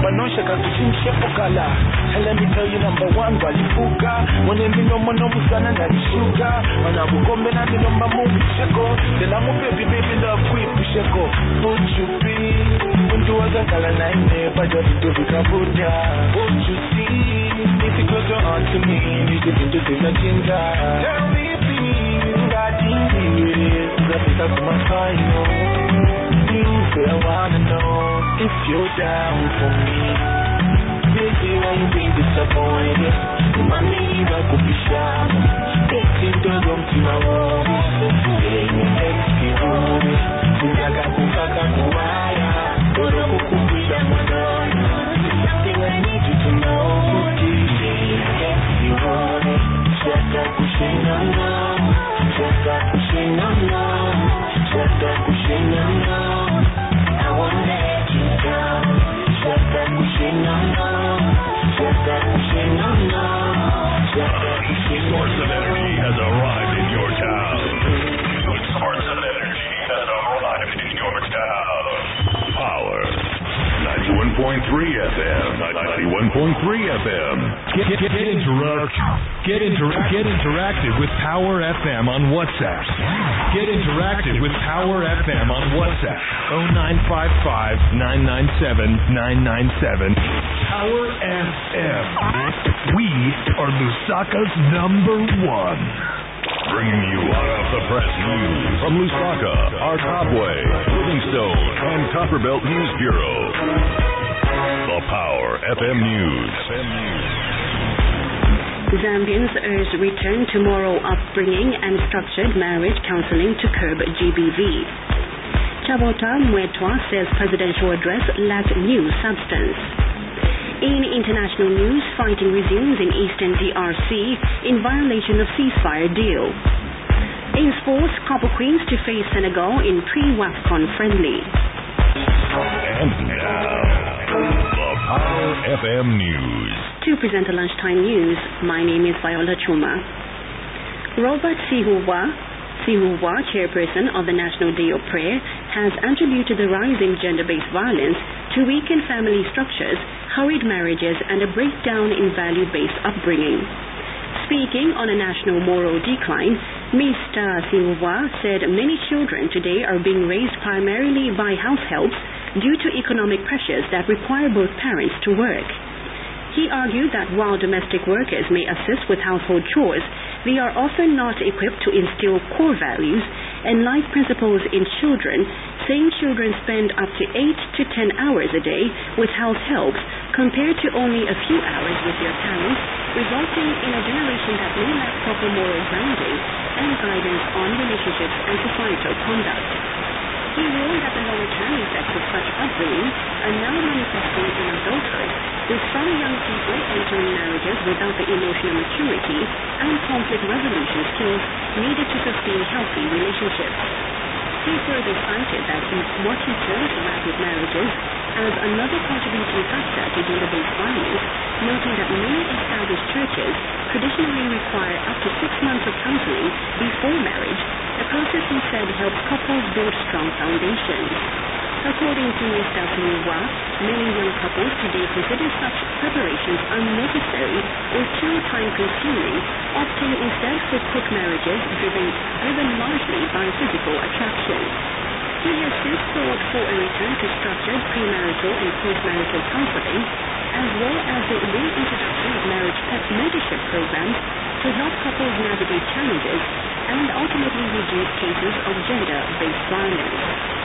Manosha kakuchimshe pokala. And let me tell you number one, walifuka. Mwenye minomo musana na nishuka. Wanabukombe na minomba mungu cheko. Dela mu baby love quick sheko. Would you be? Undu waga kala naine. Baja vitu vikabuta. Would you see? If you close your heart to me, you could do this in a jinga. Tell me please, God is got me up to my final. You say I wanna know if you're down for me. Baby, why you being disappointed? Money that could be sharp. Taking the room to my room. Saying excuse me. Kuyaga kukaka kuwaya. Oro kukukwida monono. Something I need you to know. Saying excuse me. Shaka kushina no. Shaka kushina no. Shaka kushina no. I won't let you down. Shaka kushina no. Shaka kushina no. Shaka kushina no. Source of energy has arrived in your town. Source of energy has arrived in your town. Power 91.3 FM. 91.3 FM. Get interactive with Power FM on WhatsApp. Get interactive with Power FM on WhatsApp. 0955-997-997. Power FM. We are Lusaka's #1. Bringing you hot off the press news from Lusaka, our Topway, Livingstone, and Copperbelt News Bureau. The Power FM News. Zambians urge return to moral upbringing and structured marriage counseling to curb GBV. Chabota Mwetwa says presidential address lacked new substance. In international news, fighting resumes in eastern DRC in violation of ceasefire deal. In sports, Copper Queens to face Senegal in pre-WAFCON friendly. And now, the Power FM News. To present the lunchtime news, my name is Viola Chuma. Robert Sihuwa, chairperson of the National Day of Prayer, has attributed the rise in gender-based violence to weakened family structures, hurried marriages, and a breakdown in value-based upbringing. Speaking on a national moral decline, Mr. Sihuwa said many children today are being raised primarily by house helps due to economic pressures that require both parents to work. He argued that while domestic workers may assist with household chores, they are often not equipped to instill core values and life principles in children, saying children spend up to 8 to 10 hours a day with house helps compared to only a few hours with their parents, resulting in a generation that may lack proper moral grounding and guidance on relationships and societal conduct. He warned that the long-term effects of such upbringing are now manifesting in adulthood, with some young people entering marriages without the emotional maturity and conflict resolution skills needed to sustain healthy relationships. He further cited that what he termed rapid marriages as another contributing factor to gender-based violence, noting that many established churches traditionally require up to 6 months of counseling before marriage, a process he said helps couples build strong foundations. According to Mr. Sihuwa, many young couples today consider such preparations unnecessary or too time-consuming, opting instead for quick marriages driven largely by physical attraction. He has since called for a return to structured premarital and postmarital counseling, as well as the reintroduction of marriage mentorship programs to help couples navigate challenges and ultimately reduce cases of gender-based violence.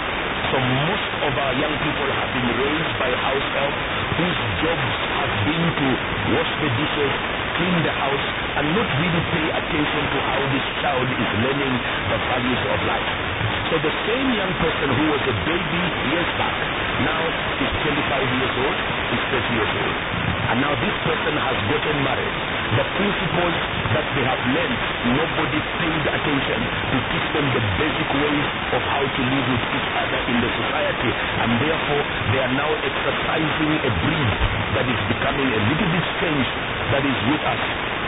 So most of our young people have been raised by house help whose jobs have been to wash the dishes, clean the house, and not really pay attention to how this child is learning the values of life. So the same young person who was a baby years back now is 25 years old, is 30 years old. And now this person has gotten married. The principles that they have learned, nobody paid attention to teach them the basic ways of how to live with each other in the society. And therefore, they are now exercising a breed that is becoming a little bit strange that is with us.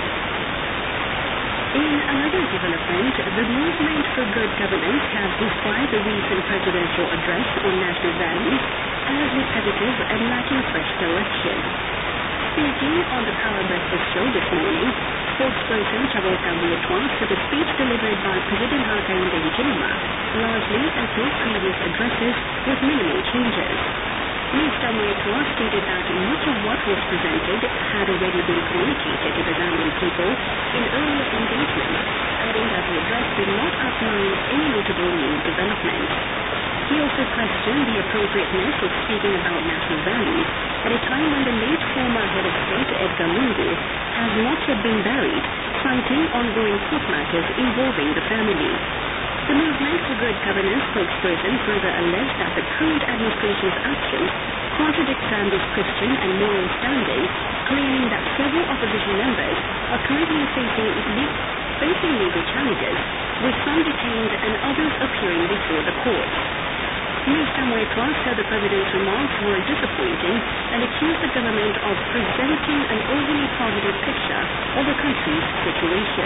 In another development, the Movement for Good Governance has described the recent presidential address on national values as repetitive and lacking fresh direction. Speaking on the Power Breakfast Show this morning, spokesperson Chabot Kambuotwa said the speech delivered by President Hakainde Hichilema largely echoed previous addresses with minimal changes. Mr. Mwetwa stated that much of what was presented had already been communicated to the Zambian people in earlier engagements, adding that the address did not outline any notable new development. He also questioned the appropriateness of speaking about national values at a time when the late former head of state Edgar Lungu has not yet been buried, citing ongoing court matters involving the family. The Movement for Good Governance spokesperson further alleged that the current administration's actions contradict Zambia's Christian and moral standing, claiming that several opposition members are currently facing legal challenges, with some detained and others appearing before the courts. Mr. Mwetwa said the president's remarks were disappointing and accused the government of presenting an overly positive picture of the country's situation.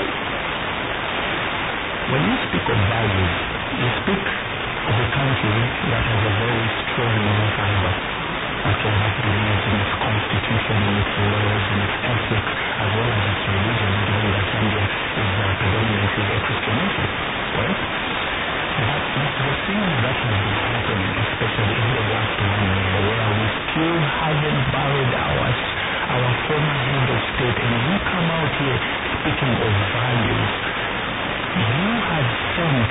When you speak of values, you speak of a country that has a very strong moral fiber, that believes in its constitution, in its laws, in its ethics, as well as its religion, given that Zambia is predominantly a Christian nation, right? But the thing that has been happening, especially in the last 1 year, where we still haven't buried our former head of state, and you come out here speaking of values, you have sent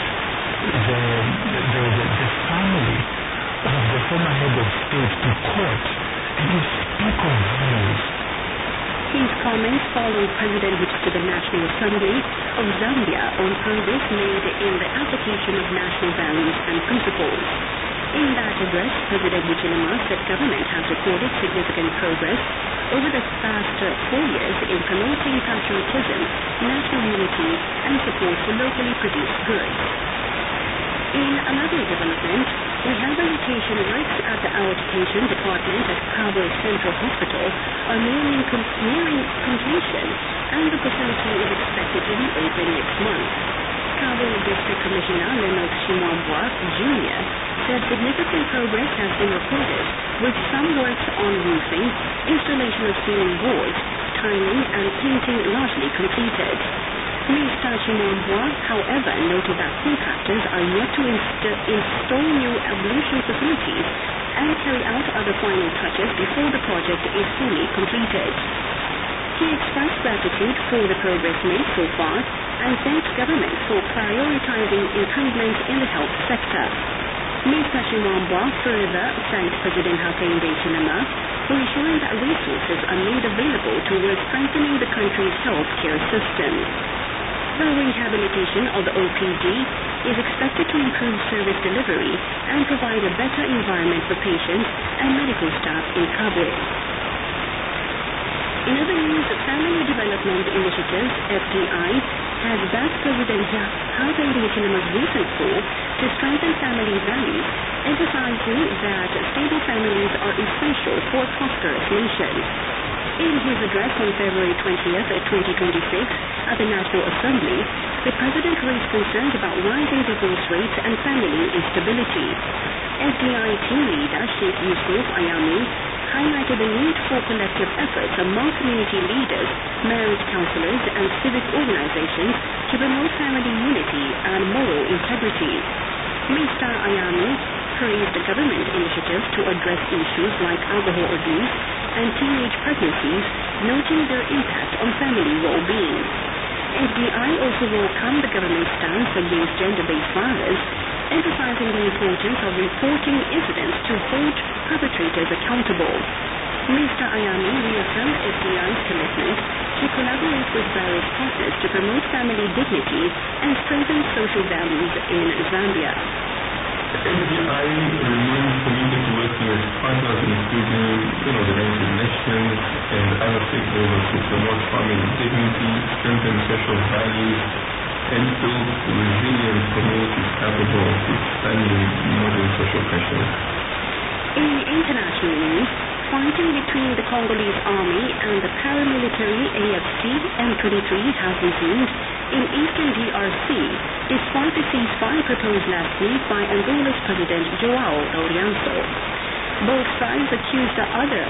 the family of the former head of state to court, and you speak of values. His comments follow President to the National Assembly of Zambia on progress made in the application of national values and principles. In that address, President Hichilema said government has recorded significant progress over the past 4 years in promoting patriotism, national unity, and support for locally produced goods. In another development, rehabilitation works at the outpatient department at Kabul Central Hospital are nearing completion, and the facility is expected to be open next month. Kabul District Commissioner Lennox Shimwambwa Jr. said significant progress has been recorded, with some works on roofing, installation of ceiling boards, tiling, and painting largely completed. Mr. Shimwambwa, however, noted that contractors are yet to install new ablution facilities and carry out other final touches before the project is fully completed. He expressed gratitude for the progress made so far and thanked government for prioritizing improvements in the health sector. Mr. Shimwambwa further thanked President Hakainde Hichilema for ensuring that resources are made available towards strengthening the country's health care system. The rehabilitation of the OPD is expected to improve service delivery and provide a better environment for patients and medical staff in Kabwe. In other news, Family Development Initiatives, FDI, has backed President Hakainde Hichilema's recent call to strengthen family values, emphasizing that stable families are essential for a prosperous nation. In his address on February 20th, 2026, at the National Assembly, the President raised concerns about rising divorce rates and family instability. FDI team leader Sheikh Yusuf Ayami highlighted the need for collective efforts among community leaders, marriage counselors, and civic organizations to promote family unity and moral integrity. Mr. Ayami praised the government initiatives to address issues like alcohol abuse and teenage pregnancies, noting their impact on family well-being. FDI also welcomed the government's stance against gender-based violence, emphasizing the importance of reporting incidents to hold perpetrators accountable. Mr. Ayami reaffirmed FDI's commitment to collaborate with various partners to promote family dignity and strengthen social values in Zambia. FDI remains committed to working with partners including the United Nations and other stakeholders to promote family dignity, strengthen social values, and build resilient communities capable of withstanding modern social pressures. In international news, fighting between the Congolese army and the paramilitary AFC M23 has resumed in eastern DRC, despite the ceasefire proposed last week by Angola's President João Lourenço. Both sides accused the other